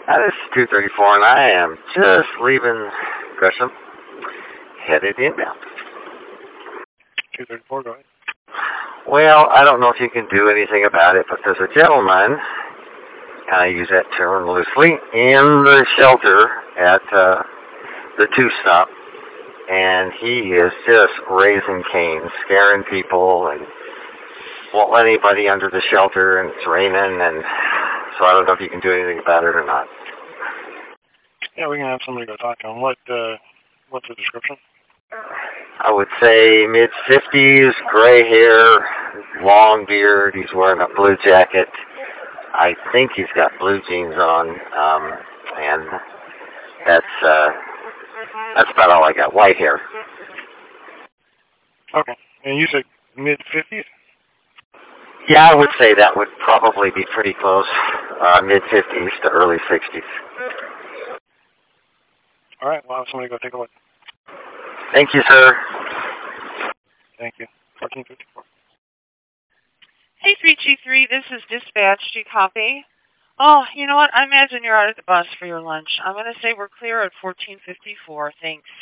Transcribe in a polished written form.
This is 234, and I am just leaving Gresham, headed inbound. 234, go ahead. Well, I don't know if you can do anything about it, but there's a gentleman, and I use that term loosely, in the shelter at the two-stop, and he is just raising canes, scaring people, and won't let anybody under the shelter, and it's raining, and so I don't know if you can do anything about it or not. Yeah, we can have somebody go talk to him. What's the description? I would say mid-50s, gray hair, long beard. He's wearing a blue jacket. I think he's got blue jeans on, and that's about all I got. White hair. Okay. And you said mid-50s? Yeah, I would say that would probably be pretty close. Mid-50s to early 60s. All right, well, have somebody go take a look. Thank you, sir. Thank you. 1454. Hey, 323, this is Dispatch. Do you copy? Oh, you know what? I imagine you're out at the bus for your lunch. I'm going to say we're clear at 1454. Thanks.